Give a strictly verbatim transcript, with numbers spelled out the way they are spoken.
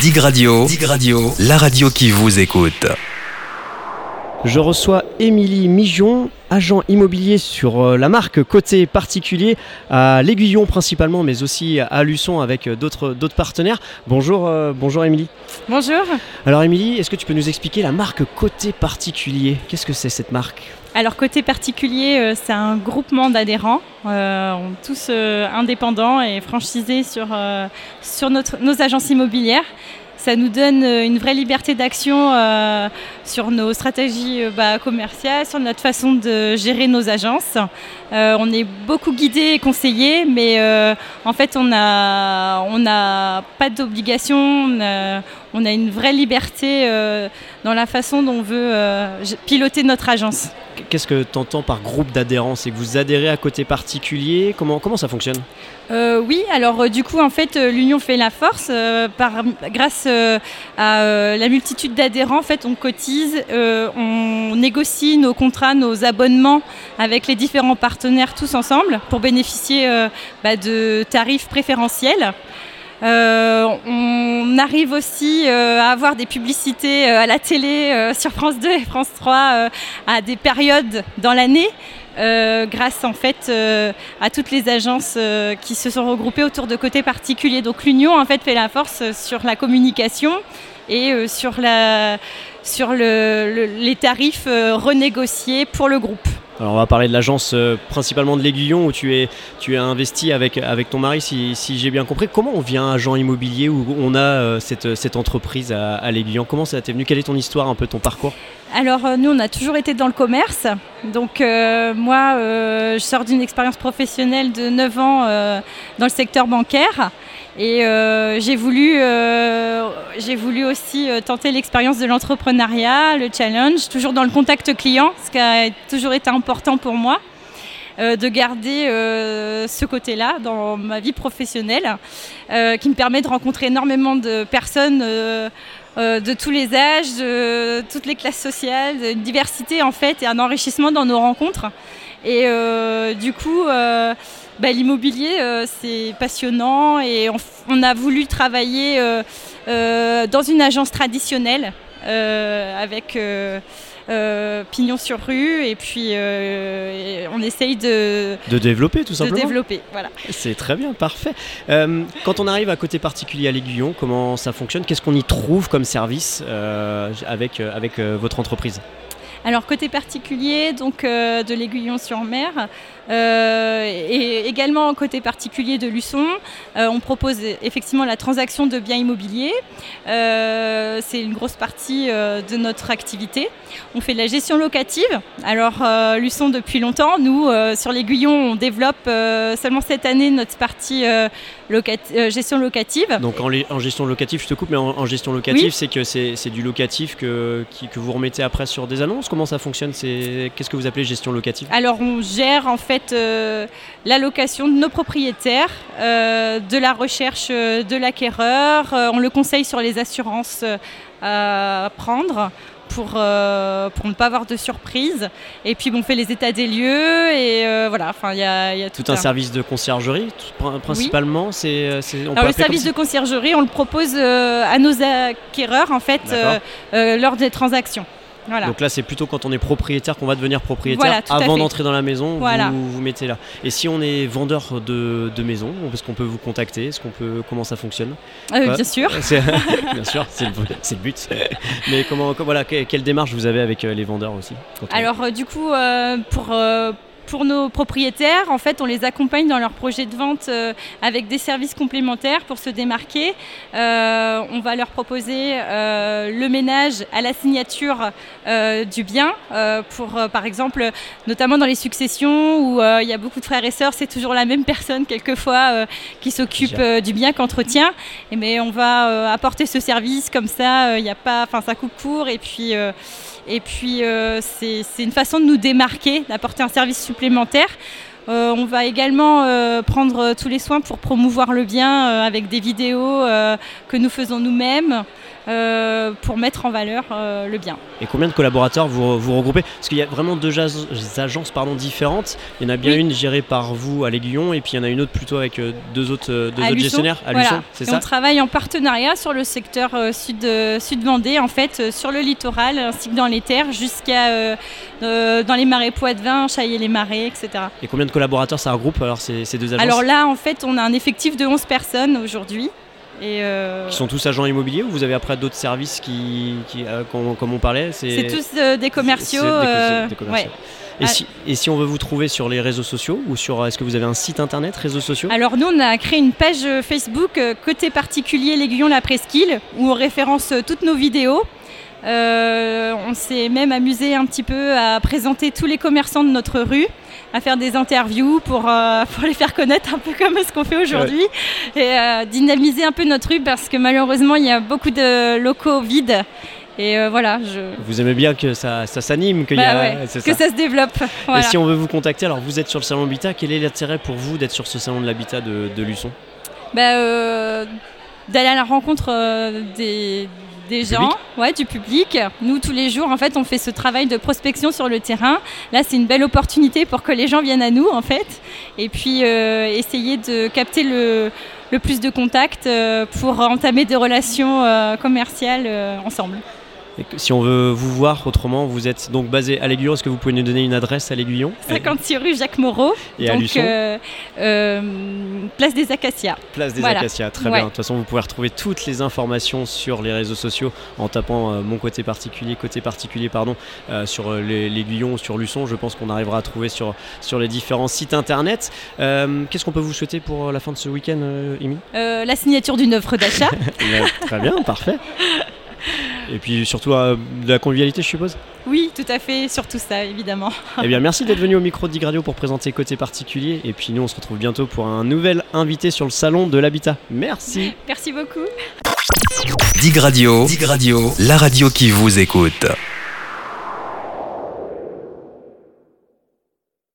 Dig Radio, Dig Radio, la radio qui vous écoute. Je reçois Émilie Mijon, agent immobilier sur la marque Côté Particulier à l'Aiguillon principalement, mais aussi à Luçon avec d'autres, d'autres partenaires. Bonjour, euh, bonjour Émilie. Bonjour. Alors Émilie, est-ce que tu peux nous expliquer la marque Côté Particulier ? Qu'est-ce que c'est cette marque ? Alors Côté Particulier, euh, c'est un groupement d'adhérents, euh, tous euh, indépendants et franchisés sur, euh, sur notre, nos agences immobilières. Ça nous donne une vraie liberté d'action euh, sur nos stratégies euh, bah, commerciales, sur notre façon de gérer nos agences. Euh, on est beaucoup guidés et conseillés, mais euh, en fait, on n'a on a pas d'obligation. On a, on a une vraie liberté euh, dans la façon dont on veut euh, piloter notre agence. Qu'est-ce que tu entends par groupe d'adhérents ? C'est que vous adhérez à Côté Particulier ? Comment, comment ça fonctionne ? Euh, oui, alors euh, du coup en fait euh, l'union fait la force euh, par, grâce euh, à euh, la multitude d'adhérents. En fait on cotise, euh, on négocie nos contrats, nos abonnements avec les différents partenaires tous ensemble pour bénéficier euh, bah, de tarifs préférentiels. Euh, on arrive aussi euh, à avoir des publicités euh, à la télé, euh, sur France deux et France trois euh, à des périodes dans l'année. Euh, grâce en fait euh, à toutes les agences euh, qui se sont regroupées autour de Côté Particulier. Donc l'union en fait fait la force sur la communication et euh, sur, la, sur le, le, les tarifs euh, renégociés pour le groupe. Alors on va parler de l'agence euh, principalement de l'Aiguillon où tu es, tu es investi avec, avec ton mari si, si j'ai bien compris. Comment on devient agent immobilier où on a euh, cette, cette entreprise à, à l'Aiguillon ? Comment ça t'est venu ? Quelle est ton histoire, un peu ton parcours ? Alors euh, nous on a toujours été dans le commerce. Donc euh, moi euh, je sors d'une expérience professionnelle de neuf ans euh, dans le secteur bancaire. Et euh, j'ai, voulu, euh, j'ai voulu aussi euh, tenter l'expérience de l'entrepreneuriat, le challenge, toujours dans le contact client, ce qui a toujours été important pour moi, euh, de garder euh, ce côté-là dans ma vie professionnelle, euh, qui me permet de rencontrer énormément de personnes euh, euh, de tous les âges, de toutes les classes sociales, une diversité en fait et un enrichissement dans nos rencontres. Et euh, du coup... Euh, Bah, l'immobilier, euh, c'est passionnant et on, on a voulu travailler euh, euh, dans une agence traditionnelle euh, avec euh, euh, pignon sur rue et puis euh, et on essaye de, de développer tout simplement. De développer, voilà. C'est très bien, parfait. Euh, quand on arrive à Côté Particulier à l'Aiguillon, comment ça fonctionne ? Qu'est-ce qu'on y trouve comme service euh, avec, avec euh, votre entreprise ? Alors Côté Particulier, donc euh, de l'Aiguillon-sur-Mer, euh, et également Côté Particulier de Luçon, euh, on propose effectivement la transaction de biens immobiliers. Euh, c'est une grosse partie euh, de notre activité. On fait de la gestion locative. Alors euh, Luçon depuis longtemps, nous euh, sur l'Aiguillon, on développe euh, seulement cette année notre partie euh, locat- euh, gestion locative. Donc en, en gestion locative, je te coupe, mais en, en gestion locative, oui. c'est que c'est, c'est du locatif que, qui, que vous remettez après sur des annonces. Comment ça fonctionne ? c'est, Qu'est-ce que vous appelez gestion locative ? Alors on gère en fait euh, la location de nos propriétaires, euh, de la recherche de l'acquéreur, euh, on le conseille sur les assurances euh, à prendre pour, euh, pour ne pas avoir de surprise. Et puis bon, on fait les états des lieux et euh, voilà, enfin il y a, y a tout, tout un, un service de conciergerie principalement. Oui. C'est, c'est, on Alors le service de conciergerie, on le propose euh, à nos acquéreurs en fait euh, euh, lors des transactions. Voilà. Donc là, c'est plutôt quand on est propriétaire qu'on va devenir propriétaire. Voilà, avant d'entrer dans la maison, voilà. vous vous mettez là. Et si on est vendeur de, de maison, est-ce qu'on peut vous contacter ? Est-ce qu'on peut, comment ça fonctionne ? euh, ouais. Bien sûr. C'est, bien sûr, c'est le, c'est le but. Mais comment, voilà, quelle démarche vous avez avec les vendeurs aussi ? Alors euh, du coup, euh, pour... Euh, Pour nos propriétaires, en fait, on les accompagne dans leur projet de vente euh, avec des services complémentaires pour se démarquer. Euh, on va leur proposer euh, le ménage à la signature euh, du bien, euh, pour, euh, par exemple, notamment dans les successions où il euh, y a beaucoup de frères et sœurs, c'est toujours la même personne quelquefois euh, qui s'occupe euh, du bien qu'entretient. Et mais on va euh, apporter ce service comme ça, il euh, y a pas, enfin ça coupe court et puis. Euh, Et puis, euh, c'est, c'est une façon de nous démarquer, d'apporter un service supplémentaire. Euh, on va également euh, prendre tous les soins pour promouvoir le bien euh, avec des vidéos euh, que nous faisons nous-mêmes. Euh, pour mettre en valeur euh, le bien. Et combien de collaborateurs vous, vous regroupez? Parce qu'il y a vraiment deux jas- agences pardon, différentes. Il y en a bien oui. une gérée par vous à l'Aiguillon et puis il y en a une autre plutôt avec euh, deux autres, euh, deux autres gestionnaires à voilà. Luçon, c'est et ça? On travaille en partenariat sur le secteur euh, sud, euh, sud Vendée, en fait, euh, sur le littoral ainsi que dans les terres jusqu'à euh, euh, dans les marais Poitevin, Chaillé-les-Marais, et cetera. Et combien de collaborateurs ça regroupe alors ces, ces deux agences? Alors là, en fait, on a un effectif de onze personnes aujourd'hui. Et euh... Qui sont tous agents immobiliers ou vous avez après d'autres services qui, qui euh, comme, comme on parlait? C'est, c'est tous euh, des commerciaux. C'est, c'est des, euh... des commerciaux. Ouais. Et, ah. si, et si on veut vous trouver sur les réseaux sociaux ou sur, est-ce que vous avez un site internet, réseaux sociaux? Alors nous, on a créé une page Facebook euh, côté particulier l'Aiguillon la Presqu'île où on référence euh, toutes nos vidéos. Euh, on s'est même amusé un petit peu à présenter tous les commerçants de notre rue, à faire des interviews pour, euh, pour les faire connaître un peu comme ce qu'on fait aujourd'hui ouais. et euh, dynamiser un peu notre rue parce que malheureusement il y a beaucoup de locaux vides et euh, voilà. Je... Vous aimez bien que ça, ça s'anime, qu'il bah y a, ouais, c'est que ça. ça se développe. Voilà. Et si on veut vous contacter, alors vous êtes sur le salon de l'habitat, quel est l'intérêt pour vous d'être sur ce salon de l'habitat de, de Luçon? bah, euh, D'aller à la rencontre euh, des... des gens, ouais, du public. Nous, tous les jours, en fait, on fait ce travail de prospection sur le terrain. Là, c'est une belle opportunité pour que les gens viennent à nous, en fait, et puis euh, essayer de capter le, le plus de contacts euh, pour entamer des relations euh, commerciales euh, ensemble. Et si on veut vous voir autrement, vous êtes donc basé à l'Aiguillon. Est-ce que vous pouvez nous donner une adresse à l'Aiguillon? cinquante-six rue Jacques Moreau. Et donc, à Luçon euh, euh, Place des Acacias. Place des voilà. Acacias, très ouais. bien. De toute façon, vous pouvez retrouver toutes les informations sur les réseaux sociaux en tapant euh, mon côté particulier, côté particulier pardon, euh, sur euh, l'Aiguillon ou sur Luçon. Je pense qu'on arrivera à trouver sur, sur les différents sites internet. Euh, qu'est-ce qu'on peut vous souhaiter pour la fin de ce week-end, euh, Émilie? euh, La signature d'une œuvre d'achat. Très bien, parfait. Et puis surtout euh, de la convivialité, je suppose? Oui, tout à fait, surtout ça, évidemment. Eh bien, merci d'être venu au micro de Dig Radio pour présenter Côté Particulier. Et puis nous, on se retrouve bientôt pour un nouvel invité sur le salon de l'habitat. Merci. Merci beaucoup. Dig Radio, Dig Radio, la radio qui vous écoute.